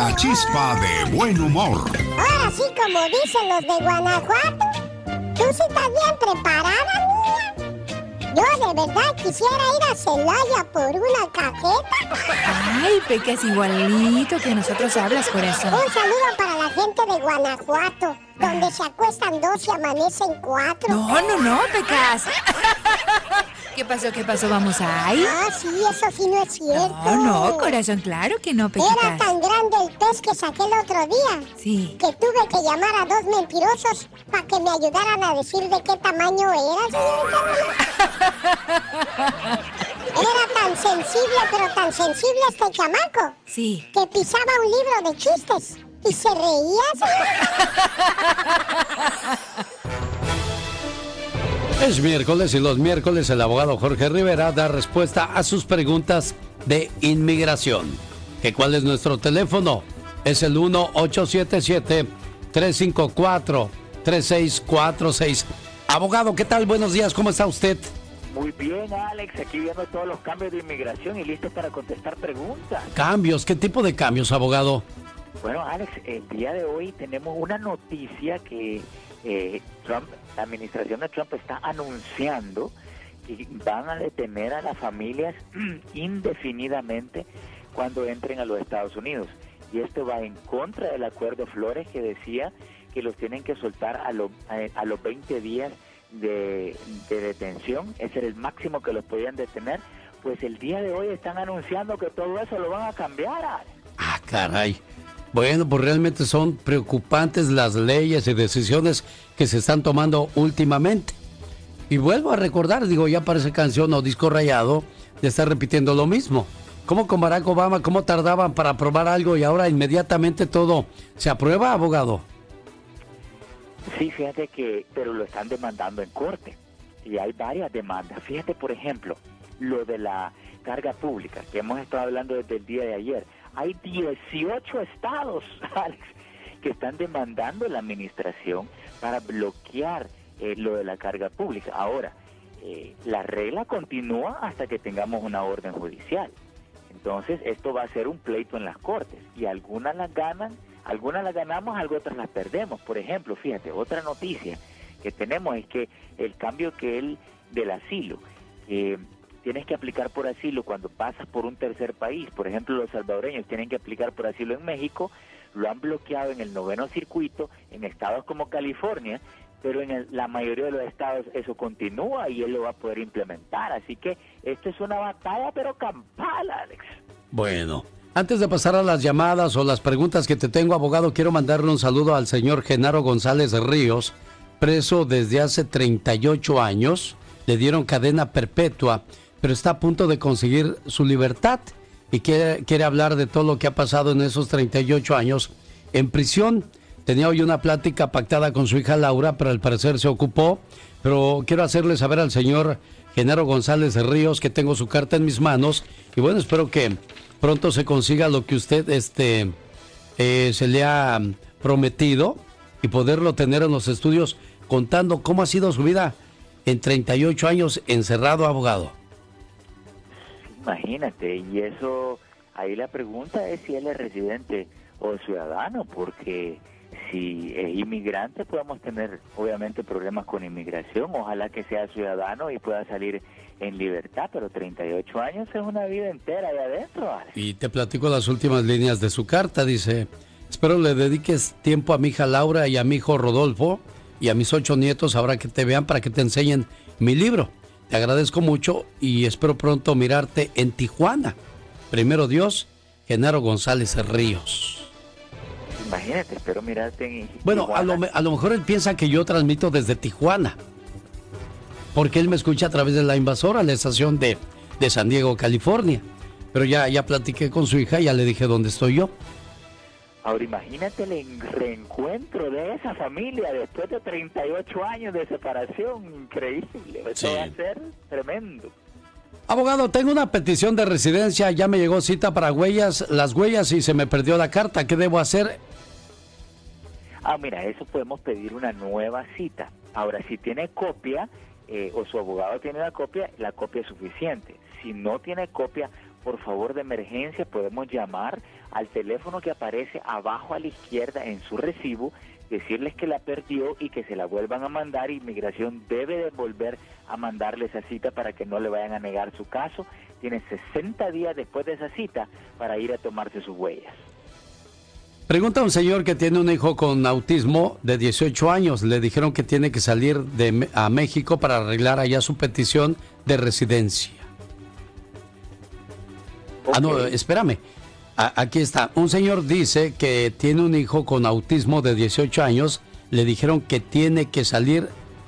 la chispa de buen humor. Ahora sí, como dicen los de Guanajuato, ¿tú sí estás bien preparada, niña? Yo de verdad quisiera ir a Celaya por una cajeta. Ay, Pecas, igualito que nosotros hablas, corazón. Un saludo para la gente de Guanajuato, donde se acuestan 2 y amanecen 4. No, Pecas. ¿Qué pasó? ¿Vamos a ir? Ah, sí, eso sí no es cierto. No, corazón, claro que no, Pecas. Era tan grande el pez que saqué el otro día. Sí. Que tuve que llamar a 2 mentirosos para que me ayudaran a decir de qué tamaño era, señorita. Era tan sensible, pero tan sensible este chamaco. Sí. Que pisaba un libro de chistes y se reía, Es miércoles y los miércoles el abogado Jorge Rivera da respuesta a sus preguntas de inmigración. ¿Cuál es nuestro teléfono? Es el 1-877-354-3646. Abogado, ¿qué tal? Buenos días, ¿cómo está usted? Muy bien, Alex, aquí viendo todos los cambios de inmigración y listo para contestar preguntas. ¿Cambios? ¿Qué tipo de cambios, abogado? Bueno, Alex, el día de hoy tenemos una noticia que Trump, la administración de Trump está anunciando que van a detener a las familias indefinidamente cuando entren a los Estados Unidos. Y esto va en contra del acuerdo Flores que decía que los tienen que soltar a los 20 días de detención. Ese era el máximo que los podían detener. Pues el día de hoy están anunciando que todo eso lo van a cambiar, Alex. Ah, caray. Bueno, pues realmente son preocupantes las leyes y decisiones que se están tomando últimamente. Y vuelvo a recordar, ya parece canción o disco rayado de estar repitiendo lo mismo. Como con Barack Obama, cómo tardaban para aprobar algo y ahora inmediatamente todo se aprueba, abogado. Sí, fíjate pero lo están demandando en corte y hay varias demandas. Fíjate, por ejemplo, lo de la carga pública, que hemos estado hablando desde el día de ayer. Hay 18 estados, Alex, que están demandando la administración para bloquear lo de la carga pública. Ahora, la regla continúa hasta que tengamos una orden judicial. Entonces, esto va a ser un pleito en las cortes y algunas las ganan, algunas las ganamos, otras las perdemos. Por ejemplo, fíjate, otra noticia que tenemos es que el cambio del asilo, tienes que aplicar por asilo cuando pasas por un tercer país. Por ejemplo, los salvadoreños tienen que aplicar por asilo en México, lo han bloqueado en el 9º circuito, en estados como California, pero en la mayoría de los estados eso continúa y él lo va a poder implementar. Así que esto es una batalla, pero campal, Alex. Bueno, antes de pasar a las llamadas o las preguntas que te tengo, abogado, quiero mandarle un saludo al señor Genaro González Ríos, preso desde hace 38 años. Le dieron cadena perpetua, pero está a punto de conseguir su libertad y quiere hablar de todo lo que ha pasado en esos 38 años en prisión. Tenía hoy una plática pactada con su hija Laura, pero al parecer se ocupó. Pero quiero hacerle saber al señor Genaro González Ríos que tengo su carta en mis manos. Y bueno, espero que pronto se consiga lo que usted se le ha prometido y poderlo tener en los estudios contando cómo ha sido su vida en 38 años encerrado, abogado. Imagínate, y eso, ahí la pregunta es si él es residente o ciudadano, porque si es inmigrante podemos tener obviamente problemas con inmigración. Ojalá que sea ciudadano y pueda salir en libertad, pero 38 años es una vida entera ahí adentro, ¿vale? Y te platico las últimas líneas de su carta. Dice: espero le dediques tiempo a mi hija Laura y a mi hijo Rodolfo y a mis 8 nietos ahora que te vean para que te enseñen mi libro. Te agradezco mucho y espero pronto mirarte en Tijuana. Primero Dios, Genaro González Ríos. Imagínate, espero mirarte en Bueno, Tijuana. a lo mejor él piensa que yo transmito desde Tijuana, porque él me escucha a través de La Invasora, la estación de San Diego, California. Pero ya platiqué con su hija y ya le dije dónde estoy yo. Ahora imagínate el reencuentro de esa familia después de 38 años de separación. Increíble, eso Sí. va a ser tremendo. Abogado, tengo una petición de residencia, ya me llegó cita para las huellas y se me perdió la carta. ¿Qué debo hacer? Mira, eso podemos pedir una nueva cita. Ahora, si tiene copia o su abogado tiene la copia es suficiente. Si no tiene copia, por favor, de emergencia, podemos llamar al teléfono que aparece abajo a la izquierda en su recibo, decirles que la perdió y que se la vuelvan a mandar. Inmigración debe de volver a mandarle esa cita para que no le vayan a negar su caso. Tiene 60 días después de esa cita para ir a tomarse sus huellas. Pregunta a un señor que tiene un hijo con autismo de 18 años. Le dijeron que tiene que salir a México para arreglar allá su petición de residencia. Okay. Ah, no, espérame. Aquí está. Un señor dice que tiene un hijo con autismo de 18 años. Le dijeron que tiene que salir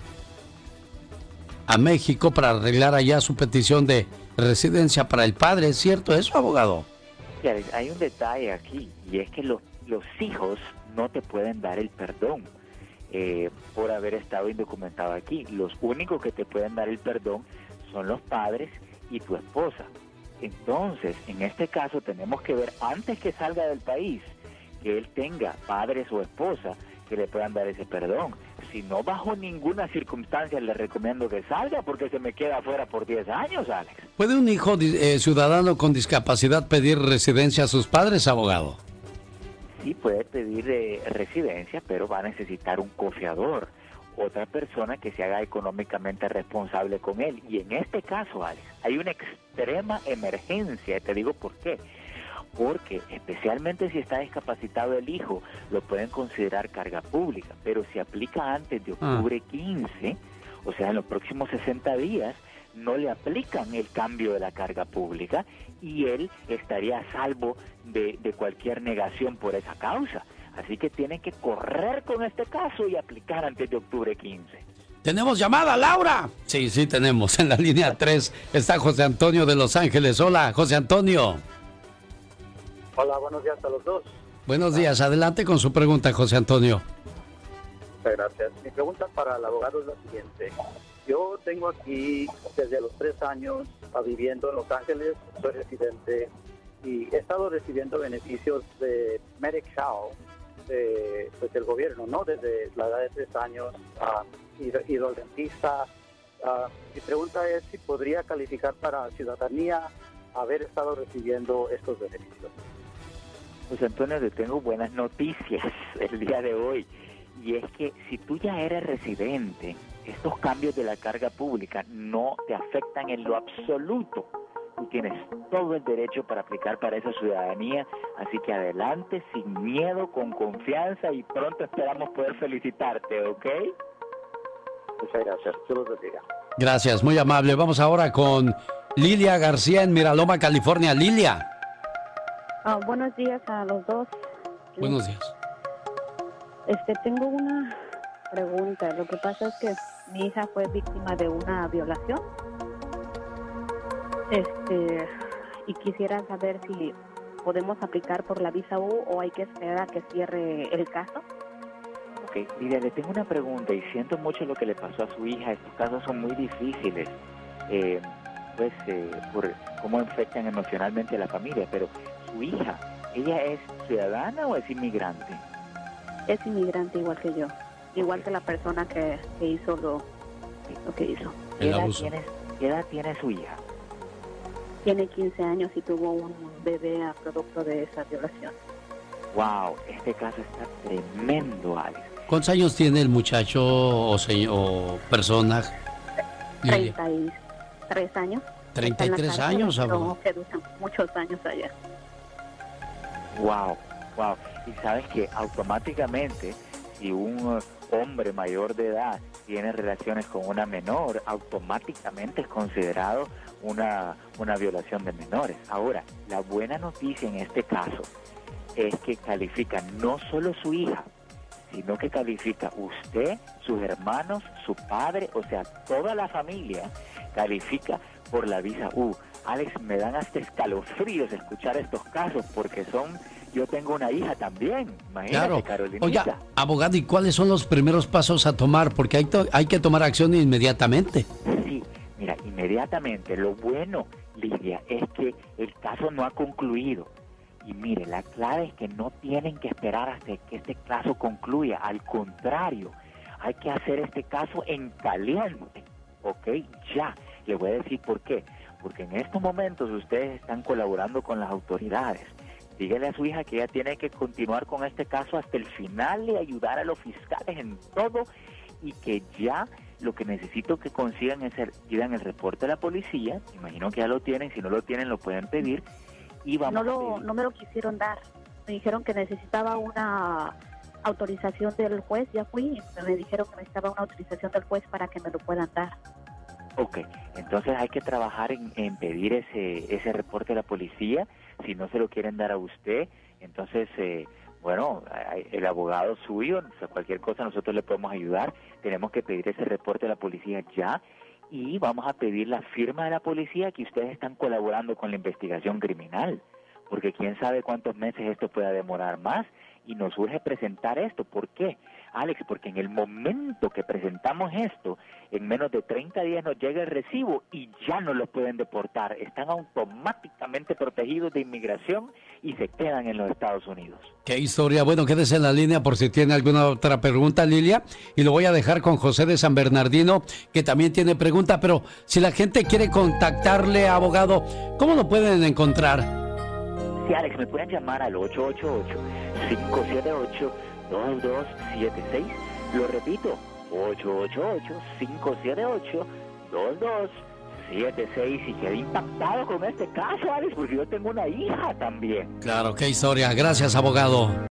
a México para arreglar allá su petición de residencia para el padre. ¿Es cierto eso, abogado? Sí, hay un detalle aquí, y es que los hijos no te pueden dar el perdón por haber estado indocumentado aquí. Los únicos que te pueden dar el perdón son los padres y tu esposa. Entonces, en este caso tenemos que ver, antes que salga del país, que él tenga padres o esposa que le puedan dar ese perdón. Si no, bajo ninguna circunstancia le recomiendo que salga, porque se me queda afuera por 10 años, Alex. ¿Puede un hijo ciudadano con discapacidad pedir residencia a sus padres, abogado? Sí, puede pedir residencia, pero va a necesitar un cofiador, otra persona que se haga económicamente responsable con él. Y en este caso, Alex, hay una extrema emergencia. Te digo por qué. Porque especialmente si está discapacitado el hijo, lo pueden considerar carga pública. Pero si aplica antes de octubre 15, o sea, en los próximos 60 días, no le aplican el cambio de la carga pública y él estaría a salvo de cualquier negación por esa causa. Así que tienen que correr con este caso y aplicar antes de octubre 15. ¿Tenemos llamada, Laura? Sí, tenemos. En la línea 3 está José Antonio de Los Ángeles. Hola, José Antonio. Hola, buenos días a los dos. Buenos días. Adelante con su pregunta, José Antonio. Muchas gracias. Mi pregunta para el abogado es la siguiente. Yo tengo aquí desde los 3 años viviendo en Los Ángeles, soy residente y he estado recibiendo beneficios de Medi-Cal pues del gobierno, ¿no? Desde la edad de 3 años, ido al dentista. Mi pregunta es si podría calificar para ciudadanía haber estado recibiendo estos beneficios. Pues Antonio, te tengo buenas noticias el día de hoy, y es que si tú ya eres residente, estos cambios de la carga pública no te afectan en lo absoluto. Tú tienes todo el derecho para aplicar para esa ciudadanía, así que adelante, sin miedo, con confianza, y pronto esperamos poder felicitarte, ¿ok? Muchas gracias, Dios los bendiga. Gracias, muy amable. Vamos ahora con Lilia García en Miraloma, California. Lilia. Buenos días a los dos. Buenos días. Tengo una pregunta. Lo que pasa es que mi hija fue víctima de una violación. Y quisiera saber si podemos aplicar por la visa U o hay que esperar a que cierre el caso. Ok, Lidia, le tengo una pregunta y siento mucho lo que le pasó a su hija. Estos casos son muy difíciles, por cómo afectan emocionalmente a la familia, pero su hija, ¿ella es ciudadana o es inmigrante? Es inmigrante igual que yo, igual que la persona que hizo lo que hizo. ¿Qué edad tiene su hija? Tiene 15 años y tuvo un bebé a producto de esa violación. Wow, este caso está tremendo, Alex. ¿Cuántos años tiene el muchacho o persona? 33 años. 33 años, abogado. Que duran muchos años allá. Wow. Y sabes que automáticamente, si un hombre mayor de edad tiene relaciones con una menor, automáticamente es considerado una violación de menores. Ahora, la buena noticia en este caso es que califica no solo su hija, sino que califica usted, sus hermanos, su padre, o sea, toda la familia califica por la visa U. Alex, me dan hasta escalofríos escuchar estos casos porque yo tengo una hija también, imagínate, claro. Carolinita. Oiga, abogado, ¿y cuáles son los primeros pasos a tomar? Porque hay que tomar acción inmediatamente. Sí, mira, inmediatamente. Lo bueno, Lidia, es que el caso no ha concluido. Y mire, la clave es que no tienen que esperar hasta que este caso concluya. Al contrario, hay que hacer este caso en caliente, ¿ok? Ya. Le voy a decir por qué. porque en estos momentos ustedes están colaborando con las autoridades. Dígale a su hija que ella tiene que continuar con este caso hasta el final y ayudar a los fiscales en todo, y que ya lo que necesito que consigan es pidan el reporte de la policía. Imagino que ya lo tienen, si no lo tienen lo pueden pedir, y vamos No me lo quisieron dar. Me dijeron que necesitaba una autorización del juez. Ya fui y me dijeron que necesitaba una autorización del juez para que me lo puedan dar. Ok, entonces hay que trabajar en pedir ese reporte de la policía. Si no se lo quieren dar a usted, entonces, el abogado suyo, o sea, cualquier cosa nosotros le podemos ayudar. Tenemos que pedir ese reporte de la policía ya, y vamos a pedir la firma de la policía que ustedes están colaborando con la investigación criminal, porque quién sabe cuántos meses esto pueda demorar más, y nos urge presentar esto. ¿Por qué, Alex? Porque en el momento que presentamos esto, en menos de 30 días nos llega el recibo y ya no los pueden deportar. Están automáticamente protegidos de inmigración y se quedan en los Estados Unidos. Qué historia. Bueno, quédese en la línea por si tiene alguna otra pregunta, Lilia, y lo voy a dejar con José de San Bernardino, que también tiene pregunta. Pero si la gente quiere contactarle, abogado, ¿cómo lo pueden encontrar? Sí, Alex, me pueden llamar al 888-578-2276. Lo repito, 888-578-2276. Y quedé impactado con este caso, Alex, porque yo tengo una hija también. Claro, qué historia. Gracias, abogado.